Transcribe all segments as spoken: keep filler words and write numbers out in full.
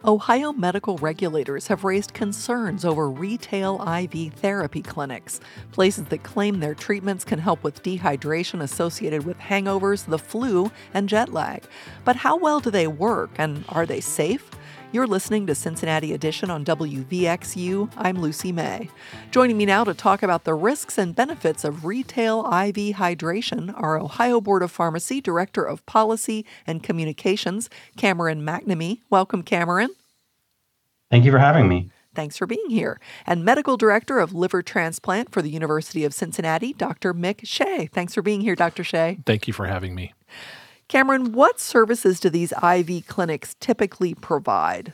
Ohio medical regulators have raised concerns over retail I V therapy clinics, places that claim their treatments can help with dehydration associated with hangovers, the flu, and jet lag. But how well do they work, and are they safe? You're listening to Cincinnati Edition on W V X U. I'm Lucy May. Joining me now to talk about the risks and benefits of retail I V hydration are Ohio Board of Pharmacy Director of Policy and Communications, Cameron McNamee. Welcome, Cameron. Thank you for having me. Thanks for being here. And Medical Director of Liver Transplant for the University of Cincinnati, Doctor Mick Shea. Thanks for being here, Doctor Shea. Thank you for having me. Cameron, what services do these I V clinics typically provide?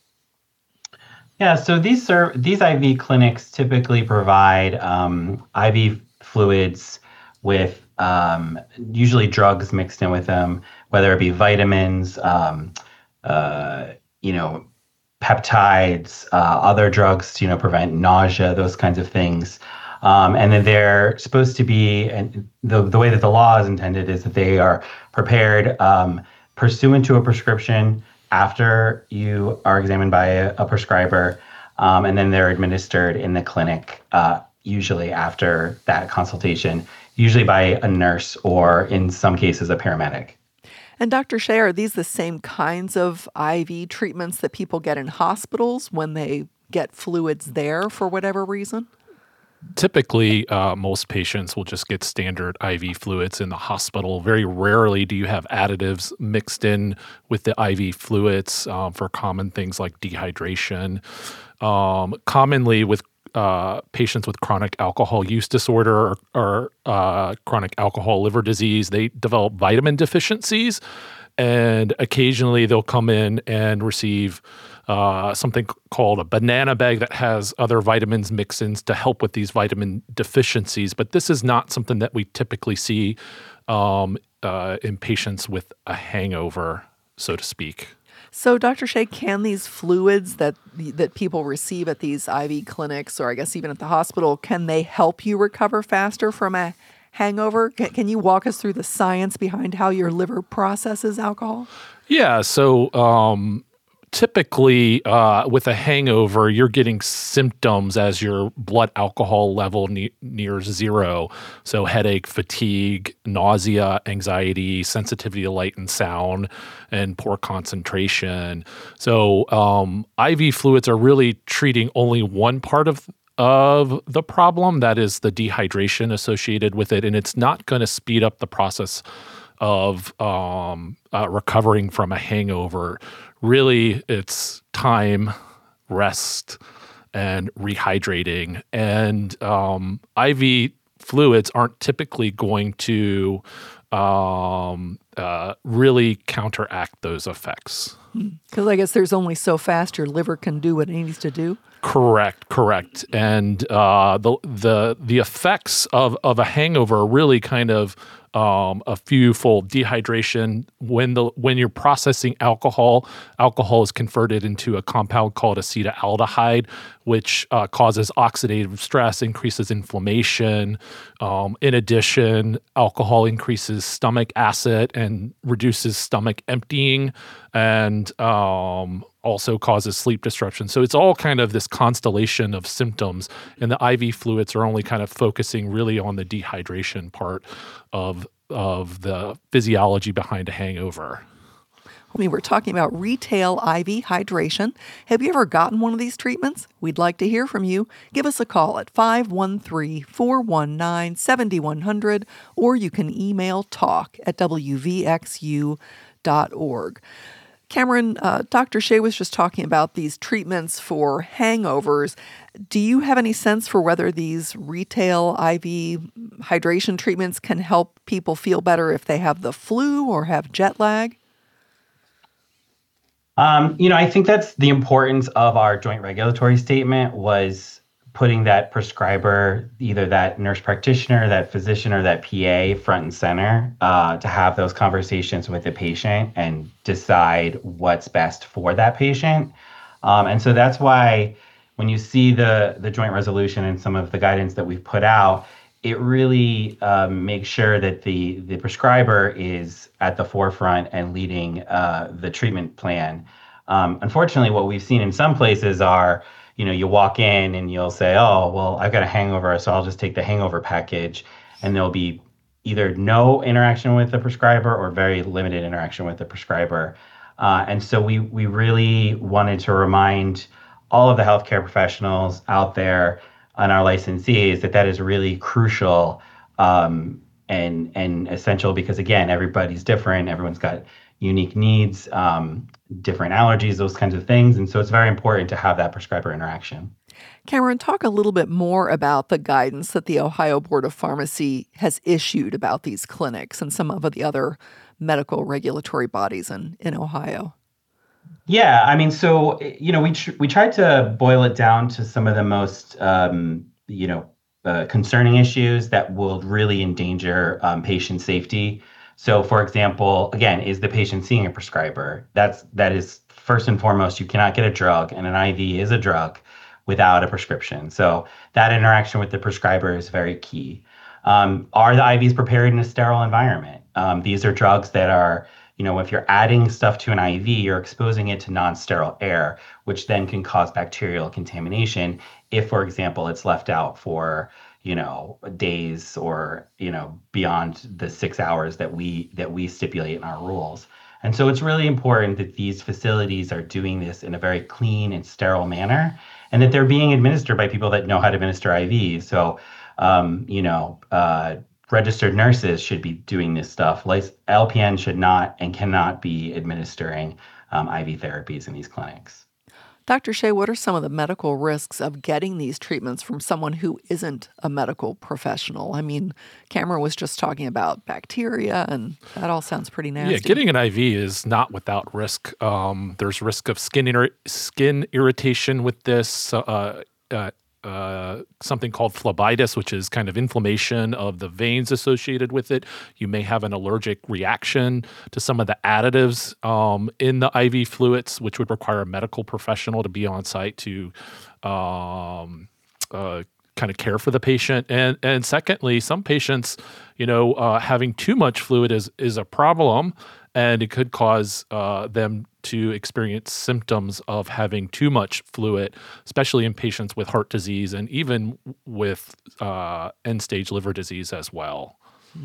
Yeah, so these ser- these I V clinics typically provide um, I V fluids with um, usually drugs mixed in with them, whether it be vitamins, um, uh, you know, peptides, uh, other drugs to, you know, prevent nausea, those kinds of things. Um, and then they're supposed to be, and the, the way that the law is intended is that they are prepared um, pursuant to a prescription after you are examined by a, a prescriber, um, and then they're administered in the clinic, uh, usually after that consultation, usually by a nurse or in some cases a paramedic. And Doctor Shea, are these the same kinds of I V treatments that people get in hospitals when they get fluids there for whatever reason? Typically, uh, most patients will just get standard I V fluids in the hospital. Very rarely do you have additives mixed in with the I V fluids um, for common things like dehydration. Um, commonly with uh, patients with chronic alcohol use disorder or, or uh, chronic alcohol liver disease, they develop vitamin deficiencies, and occasionally they'll come in and receive Uh, something called a banana bag that has other vitamins mix-ins to help with these vitamin deficiencies. But this is not something that we typically see um, uh, in patients with a hangover, so to speak. So, Doctor Shea, can these fluids that that people receive at these I V clinics, or I guess even at the hospital, can they help you recover faster from a hangover? Can, can you walk us through the science behind how your liver processes alcohol? Yeah, so um, typically, uh, with a hangover, you're getting symptoms as your blood alcohol level ne- nears zero. So headache, fatigue, nausea, anxiety, sensitivity to light and sound, and poor concentration. So um, I V fluids are really treating only one part of of the problem, that is the dehydration associated with it, and it's not going to speed up the process of um, uh, recovering from a hangover. Really, it's time, rest, and rehydrating. And um, I V fluids aren't typically going to um, uh, really counteract those effects. Because I guess there's only so fast your liver can do what it needs to do. Correct, correct. And uh, the the the effects of, of a hangover are really kind of um, a few-fold. Dehydration. When the when you're processing alcohol, alcohol is converted into a compound called acetaldehyde, which uh, causes oxidative stress, increases inflammation. Um, in addition, alcohol increases stomach acid and reduces stomach emptying, and um, also causes sleep disruption. So it's all kind of this constellation of symptoms, and the I V fluids are only kind of focusing really on the dehydration part of of the physiology behind a hangover. I mean, we're talking about retail I V hydration. Have you ever gotten one of these treatments? We'd like to hear from you. Give us a call at five one three, four one nine, seven one zero zero, or you can email talk at w v x u dot org. Cameron, uh, Doctor Shea was just talking about these treatments for hangovers. Do you have any sense for whether these retail I V hydration treatments can help people feel better if they have the flu or have jet lag? Um, you know, I think that's the importance of our joint regulatory statement, was putting that prescriber, either that nurse practitioner, that physician, or that P A front and center uh, to have those conversations with the patient and decide what's best for that patient. Um, and so that's why when you see the, the joint resolution and some of the guidance that we've put out, it really um, makes sure that the, the prescriber is at the forefront and leading uh, the treatment plan. Um, unfortunately, what we've seen in some places are, you know, you walk in and you'll say, oh, well, I've got a hangover, so I'll just take the hangover package. And there'll be either no interaction with the prescriber or very limited interaction with the prescriber. Uh, and so we we really wanted to remind all of the healthcare professionals out there and our licensees that that is really crucial um, and and essential because again, everybody's different. Everyone's got unique needs, um, different allergies, those kinds of things, and so it's very important to have that prescriber interaction. Cameron, talk a little bit more about the guidance that the Ohio Board of Pharmacy has issued about these clinics and some of the other medical regulatory bodies in, in Ohio. Yeah, I mean, so you know, we tr- we tried to boil it down to some of the most um, you know uh, concerning issues that will really endanger um, patient safety. So, for example, again, is the patient seeing a prescriber? That's that is first and foremost. You cannot get a drug, and an I V is a drug without a prescription. So that interaction with the prescriber is very key. Um, are the I Vs prepared in a sterile environment? Um, these are drugs that are, you know, if you're adding stuff to an I V, you're exposing it to non-sterile air, which then can cause bacterial contamination if, for example, it's left out for, you know, days or, you know, beyond the six hours that we that we stipulate in our rules. And so it's really important that these facilities are doing this in a very clean and sterile manner and that they're being administered by people that know how to administer I Vs. So, um, you know, uh, registered nurses should be doing this stuff. L P N should not and cannot be administering um, I V therapies in these clinics. Doctor Shea, what are some of the medical risks of getting these treatments from someone who isn't a medical professional? I mean, Cameron was just talking about bacteria, and that all sounds pretty nasty. Yeah, getting an I V is not without risk. Um, there's risk of skin ir- skin irritation with this. Uh, uh, Uh, something called phlebitis, which is kind of inflammation of the veins associated with it. You may have an allergic reaction to some of the additives um, in the I V fluids, which would require a medical professional to be on site to um, uh, kind of care for the patient. And and secondly, some patients, you know, uh, having too much fluid is is a problem, and it could cause uh, them to experience symptoms of having too much fluid, especially in patients with heart disease and even with uh, end-stage liver disease as well.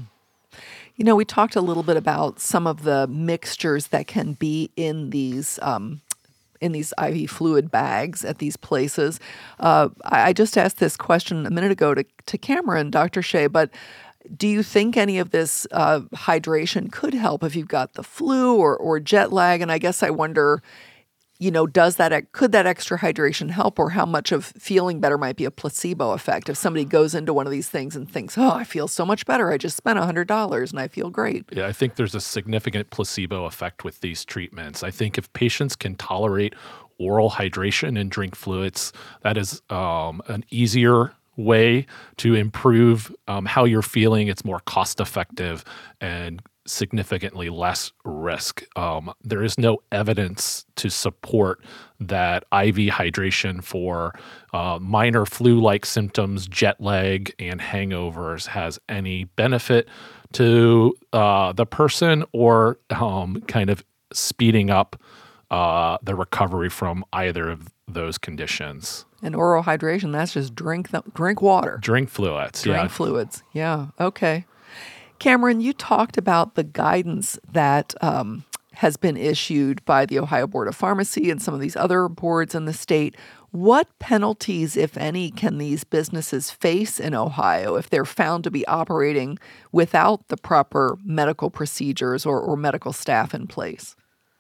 You know, we talked a little bit about some of the mixtures that can be in these um, in these I V fluid bags at these places. Uh, I, I just asked this question a minute ago to, to Cameron, Doctor Shea, but do you think any of this uh, hydration could help if you've got the flu or, or jet lag? And I guess I wonder, you know, does that could that extra hydration help, or how much of feeling better might be a placebo effect? If somebody goes into one of these things and thinks, oh, I feel so much better. I just spent one hundred dollars and I feel great. Yeah, I think there's a significant placebo effect with these treatments. I think if patients can tolerate oral hydration and drink fluids, that is um, an easier way to improve um, how you're feeling. It's more cost effective and significantly less risk. Um, there is no evidence to support that I V hydration for uh, minor flu-like symptoms, jet lag, and hangovers has any benefit to uh, the person or um, kind of speeding up uh, the recovery from either of those conditions. And oral hydration, that's just drink th- drink water. Drink fluids, Drink yeah. fluids, yeah. Okay. Cameron, you talked about the guidance that um, has been issued by the Ohio Board of Pharmacy and some of these other boards in the state. What penalties, if any, can these businesses face in Ohio if they're found to be operating without the proper medical procedures or, or medical staff in place?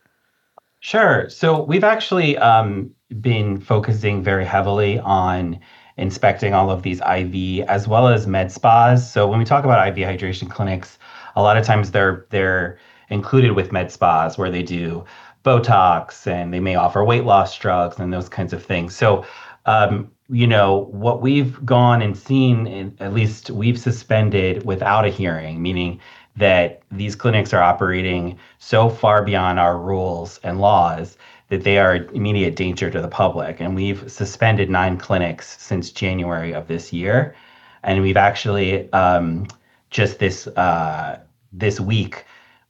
Sure. So we've actually um, been focusing very heavily on inspecting all of these I V as well as med spas. So when we talk about I V hydration clinics, a lot of times they're they're included with med spas where they do Botox and they may offer weight loss drugs and those kinds of things. So um, you know, what we've gone and seen, in, at least we've suspended without a hearing, meaning that these clinics are operating so far beyond our rules and laws that they are immediate danger to the public. And we've suspended nine clinics since January of this year. And we've actually um, just this uh, this week,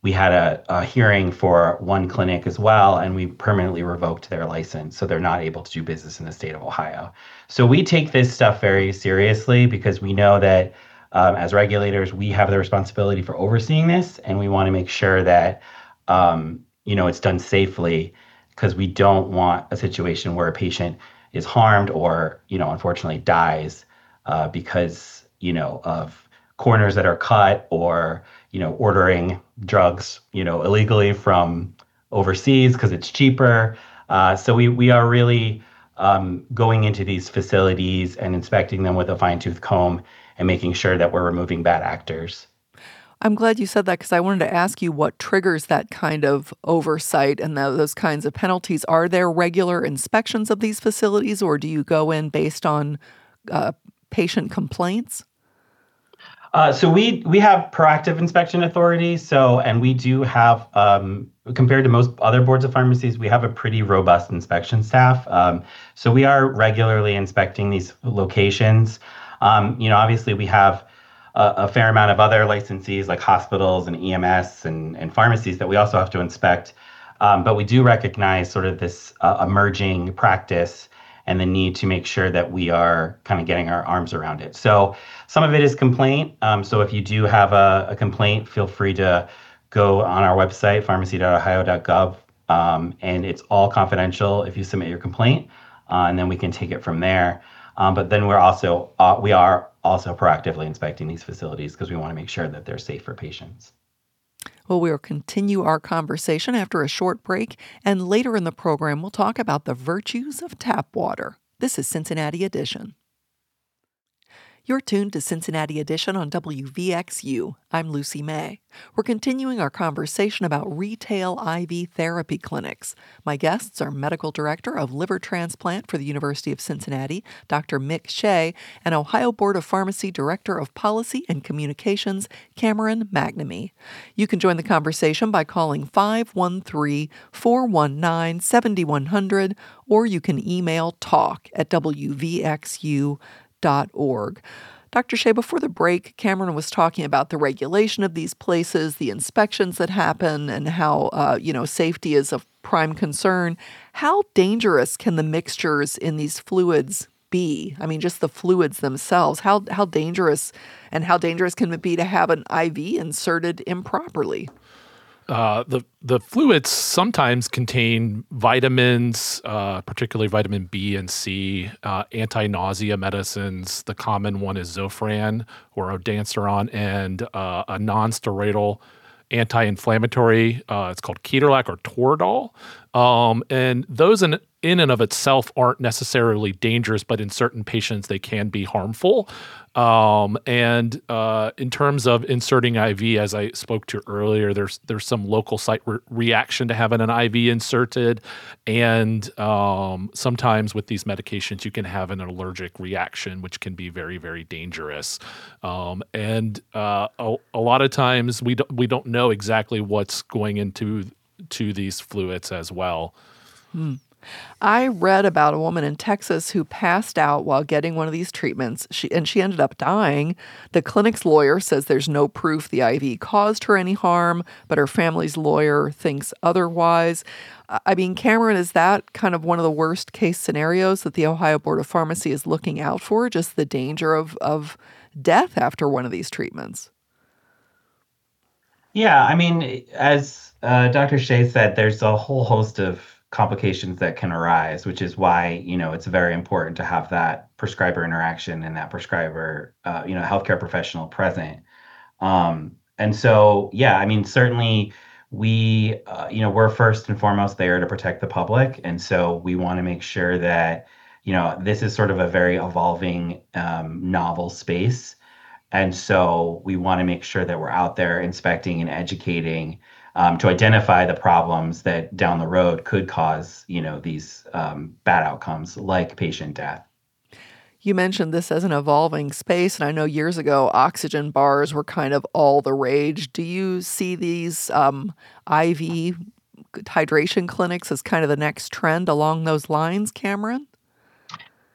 we had a, a hearing for one clinic as well, and we permanently revoked their license. So they're not able to do business in the state of Ohio. So we take this stuff very seriously because we know that um, as regulators, we have the responsibility for overseeing this, and we want to make sure that um, you know it's done safely, because we don't want a situation where a patient is harmed or, you know, unfortunately dies uh, because, you know, of corners that are cut, or, you know, ordering drugs, you know, illegally from overseas because it's cheaper. Uh, so we, we are really um, going into these facilities and inspecting them with a fine tooth comb and making sure that we're removing bad actors. I'm glad you said that, because I wanted to ask you what triggers that kind of oversight and the, those kinds of penalties. Are there regular inspections of these facilities, or do you go in based on uh, patient complaints? Uh, so we we have proactive inspection authority. So, and we do have, um, compared to most other boards of pharmacies, we have a pretty robust inspection staff. Um, so we are regularly inspecting these locations. Um, you know, obviously we have a, a fair amount of other licensees like hospitals and E M S and, and pharmacies that we also have to inspect. Um, but we do recognize sort of this uh, emerging practice and the need to make sure that we are kind of getting our arms around it. So some of it is complaint. Um, so if you do have a, a complaint, feel free to go on our website, pharmacy dot ohio dot gov, um, and it's all confidential if you submit your complaint, uh, and then we can take it from there. Um, but then we're also uh, we are also proactively inspecting these facilities because we want to make sure that they're safe for patients. Well, we'll continue our conversation after a short break, and later in the program, we'll talk about the virtues of tap water. This is Cincinnati Edition. You're tuned to Cincinnati Edition on W V X U. I'm Lucy May. We're continuing our conversation about retail I V therapy clinics. My guests are Medical Director of Liver Transplant for the University of Cincinnati, Doctor Mick Shea, and Ohio Board of Pharmacy Director of Policy and Communications, Cameron McNamee. You can join the conversation by calling five one three, four one nine, seven one zero zero, or you can email talk at w v x u dot org. Doctor Shea, before the break, Cameron was talking about the regulation of these places, the inspections that happen, and how, uh, you know, safety is of prime concern. How dangerous can the mixtures in these fluids be? I mean, just the fluids themselves. How how dangerous and how dangerous can it be to have an I V inserted improperly? Uh, the the fluids sometimes contain vitamins, uh, particularly vitamin B and C, uh, anti-nausea medicines. The common one is Zofran or Ondansetron, and uh, a non-steroidal anti-inflammatory. Uh, it's called Ketorolac or Toradol. Um, and those in, in and of itself aren't necessarily dangerous, but in certain patients they can be harmful. Um, and uh, in terms of inserting I V, as I spoke to earlier, there's there's some local site re- reaction to having an I V inserted, and um, sometimes with these medications you can have an allergic reaction, which can be very, very dangerous. Um, and uh, a, a lot of times we don't we don't know exactly what's going into to these fluids as well. Hmm. I read about a woman in Texas who passed out while getting one of these treatments, she, and she ended up dying. The clinic's lawyer says there's no proof the I V caused her any harm, but her family's lawyer thinks otherwise. I mean, Cameron, is that kind of one of the worst case scenarios that the Ohio Board of Pharmacy is looking out for, just the danger of, of death after one of these treatments? Yeah, I mean, as uh, Doctor Shea said, there's a whole host of complications that can arise, which is why, you know, it's very important to have that prescriber interaction and that prescriber, uh, you know, healthcare professional present. Um, and so, yeah, I mean, certainly we, uh, you know, we're first and foremost there to protect the public. And so we want to make sure that, you know, this is sort of a very evolving, um, novel space. And so we want to make sure that we're out there inspecting and educating um, to identify the problems that down the road could cause, you know, these um, bad outcomes like patient death. You mentioned this as an evolving space, and I know years ago oxygen bars were kind of all the rage. Do you see these um, I V hydration clinics as kind of the next trend along those lines, Cameron?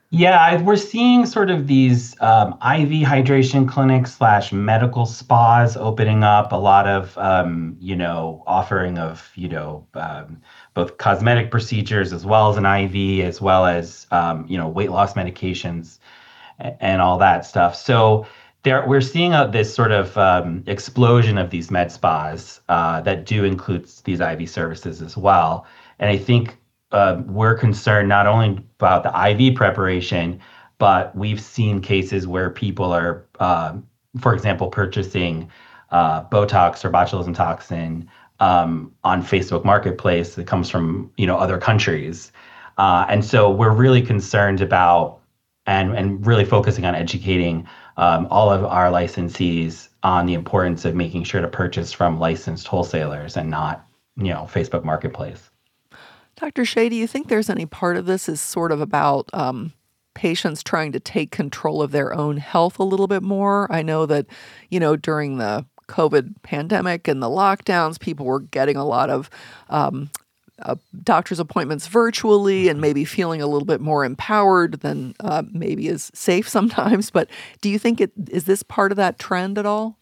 Yeah, I, we're seeing sort of these um, I V hydration clinics slash medical spas opening up. A lot of, um, you know, offering of, you know, um, both cosmetic procedures as well as an I V, as well as, um, you know, weight loss medications a- and all that stuff. So there, we're seeing a, this sort of um, explosion of these med spas uh, that do include these I V services as well. And I think uh, we're concerned not only about the I V preparation, but we've seen cases where people are, um, for example, purchasing uh, Botox or botulism toxin um, on Facebook Marketplace that comes from you know other countries, uh, and so we're really concerned about and and really focusing on educating um, all of our licensees on the importance of making sure to purchase from licensed wholesalers and not you know Facebook Marketplace. Doctor Shea, do you think there's any part of this is sort of about um, patients trying to take control of their own health a little bit more? I know that, you know, during the COVID pandemic and the lockdowns, people were getting a lot of um, uh, doctor's appointments virtually and maybe feeling a little bit more empowered than uh, maybe is safe sometimes. But do you think it is this part of that trend at all?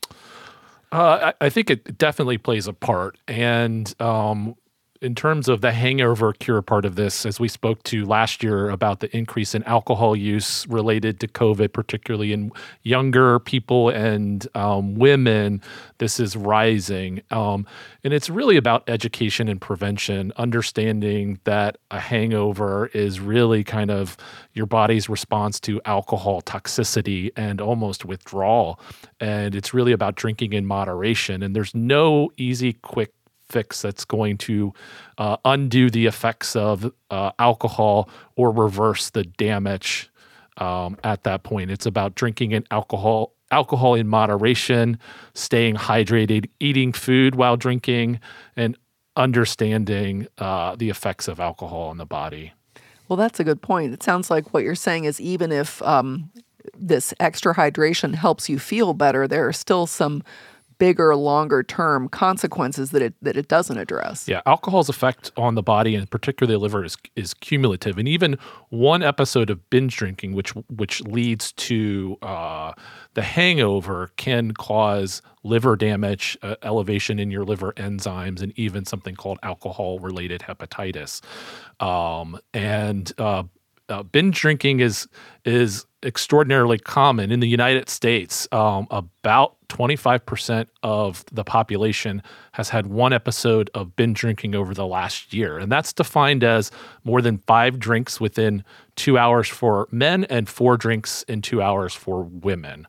Uh, I, I think it definitely plays a part. And um, in terms of the hangover cure part of this, as we spoke to last year about the increase in alcohol use related to COVID, particularly in younger people and um, women, this is rising. Um, and it's really about education and prevention, understanding that a hangover is really kind of your body's response to alcohol toxicity and almost withdrawal. And it's really about drinking in moderation. And there's no easy, quick fix that's going to uh, undo the effects of uh, alcohol or reverse the damage um, at that point. It's about drinking in alcohol, alcohol in moderation, staying hydrated, eating food while drinking, and understanding uh, the effects of alcohol on the body. Well, that's a good point. It sounds like what you're saying is even if um, this extra hydration helps you feel better, there are still some bigger, longer term consequences that it that it doesn't address. Yeah, alcohol's effect on the body and particularly the liver is is cumulative, and even one episode of binge drinking, which which leads to uh, the hangover, can cause liver damage, uh, elevation in your liver enzymes, and even something called alcohol-related hepatitis. Um, and uh, uh, binge drinking is is extraordinarily common in the United States. Um, about twenty-five percent of the population has had one episode of binge drinking over the last year. And that's defined as more than five drinks within two hours for men and four drinks in two hours for women.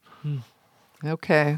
Okay.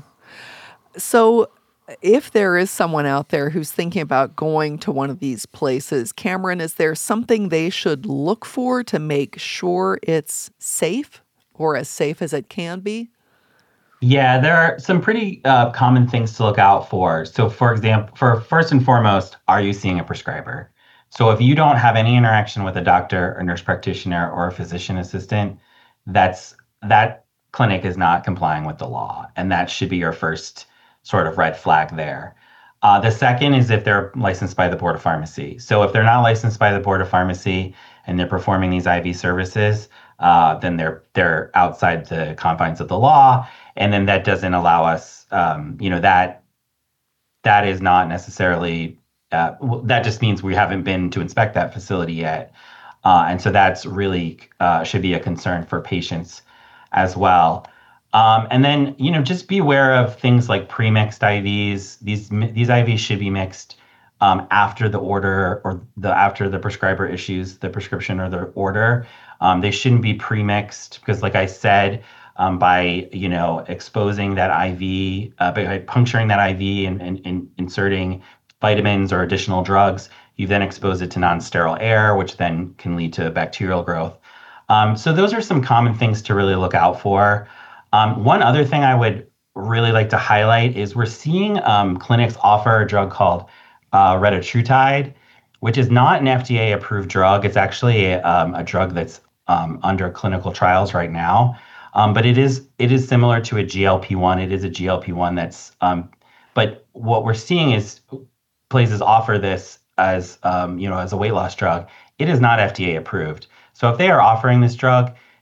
So if there is someone out there who's thinking about going to one of these places, Cameron, is there something they should look for to make sure it's safe or as safe as it can be? Yeah, there are some pretty uh, common things to look out for. So, for example, for first and foremost, are you seeing a prescriber? So, if you don't have any interaction with a doctor or nurse practitioner or a physician assistant, that's that clinic is not complying with the law, and that should be your first sort of red flag there. Uh, the second is if they're licensed by the Board of Pharmacy. So, if they're not licensed by the Board of Pharmacy and they're performing these I V services, uh, then they're they're outside the confines of the law. And then that doesn't allow us, um, you know, that that is not necessarily, uh, that just means we haven't been to inspect that facility yet. Uh, and so that's really uh, should be a concern for patients as well. Um, and then, you know, just be aware of things like pre-mixed I Vs. These these I Vs should be mixed um, after the order or the after the prescriber issues the prescription or the order. Um, they shouldn't be pre-mixed because, like I said, Um, by you know exposing that I V, uh, by puncturing that I V and, and, and inserting vitamins or additional drugs, you then expose it to non-sterile air, which then can lead to bacterial growth. Um, so those are some common things to really look out for. Um, one other thing I would really like to highlight is we're seeing um, clinics offer a drug called uh, retatrutide, which is not an F D A-approved drug. It's actually a, um, a drug that's um, under clinical trials right now. Um, but it is it is similar to a G L P one. It is a G L P one that's, um, but what we're seeing is places offer this as, um, you know, as a weight loss drug. It is not F D A approved. So if they are offering this drug,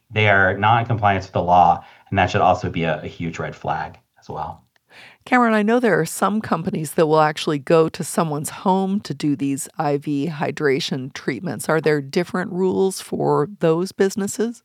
they are not in compliance with the law, and that should also be a, a huge red flag as well. Cameron, I know there are some companies that will actually go to someone's home to do these I V hydration treatments. Are there different rules for those businesses?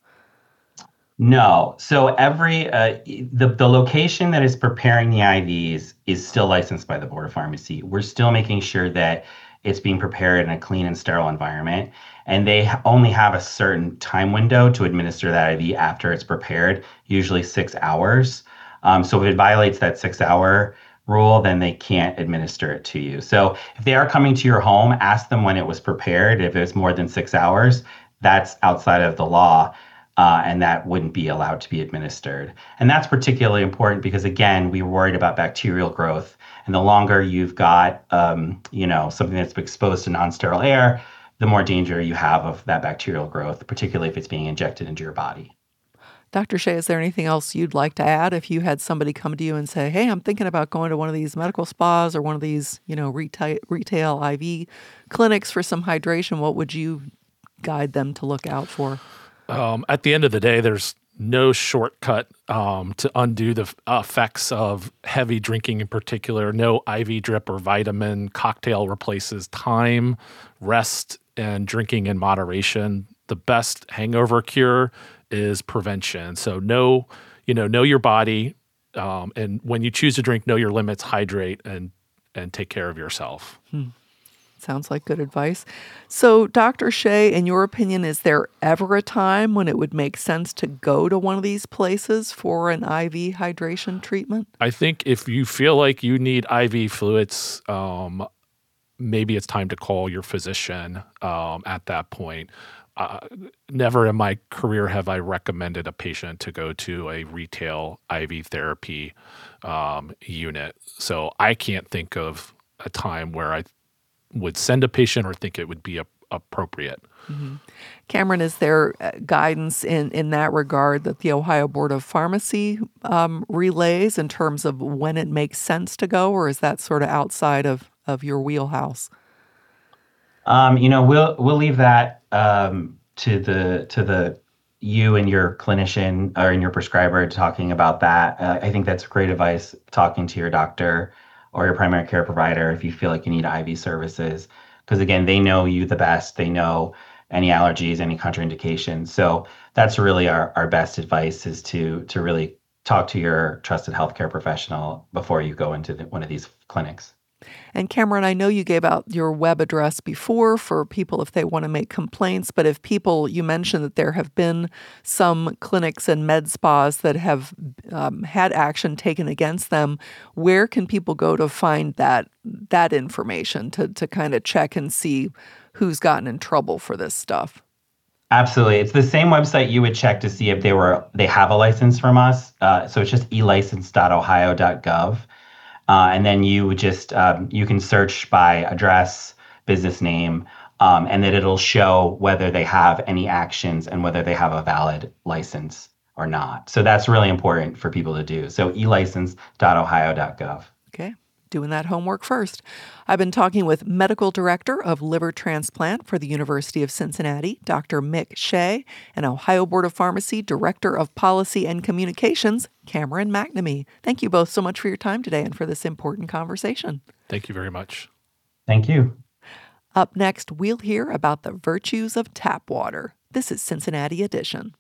No. So every uh, the the location that is preparing the I Vs is still licensed by the Board of Pharmacy. We're still making sure that it's being prepared in a clean and sterile environment, and they ha- only have a certain time window to administer that I V after it's prepared, usually six hours. Um, so if it violates that six-hour rule, then they can't administer it to you. So if they are coming to your home, ask them when it was prepared. If it's more than six hours, that's outside of the law. Uh, and that wouldn't be allowed to be administered. And that's particularly important because, again, we were worried about bacterial growth. And the longer you've got, um, you know, something that's exposed to non-sterile air, the more danger you have of that bacterial growth, particularly if it's being injected into your body. Doctor Shea, is there anything else you'd like to add if you had somebody come to you and say, hey, I'm thinking about going to one of these medical spas or one of these, you know, retail, retail I V clinics for some hydration? What would you guide them to look out for? Um, at the end of the day, there's no shortcut um, to undo the effects of heavy drinking in particular. No I V drip or vitamin cocktail replaces time, rest, and drinking in moderation. The best hangover cure is prevention. So know, you know, know your body. Um, and when you choose to drink, know your limits, hydrate, and and take care of yourself. Hmm. Sounds like good advice. So, Doctor Shea, in your opinion, is there ever a time when it would make sense to go to one of these places for an I V hydration treatment? I think if you feel like you need I V fluids, um, maybe it's time to call your physician um, at that point. Uh, never in my career have I recommended a patient to go to a retail I V therapy um, unit. So I can't think of a time where I would send a patient or think it would be a, appropriate. Mm-hmm. Cameron, is there guidance in, in that regard that the Ohio Board of Pharmacy um, relays in terms of when it makes sense to go, or is that sort of outside of, of your wheelhouse? Um, you know, we'll we'll leave that um, to the to the you and your clinician or in your prescriber talking about that. Uh, I think that's great advice. Talking to your doctor or your primary care provider if you feel like you need I V services, because again, they know you the best. They know any allergies, any contraindications. So that's really our, our best advice is to to really talk to your trusted healthcare professional before you go into the, one of these clinics. And Cameron, I know you gave out your web address before for people if they want to make complaints, but if people, you mentioned that there have been some clinics and med spas that have um, had action taken against them. Where can people go to find that that information to to kind of check and see who's gotten in trouble for this stuff? Absolutely. It's the same website you would check to see if they were they have a license from us. Uh, so it's just e license dot ohio dot gov. Uh, and then you would just, um, you can search by address, business name, um, and then it'll show whether they have any actions and whether they have a valid license or not. So that's really important for people to do. So e license dot ohio dot gov. Okay. Doing that homework first. I've been talking with Medical Director of Liver Transplant for the University of Cincinnati, Doctor Mick Shea, and Ohio Board of Pharmacy Director of Policy and Communications, Cameron McNamee. Thank you both so much for your time today and for this important conversation. Thank you very much. Thank you. Up next, we'll hear about the virtues of tap water. This is Cincinnati Edition.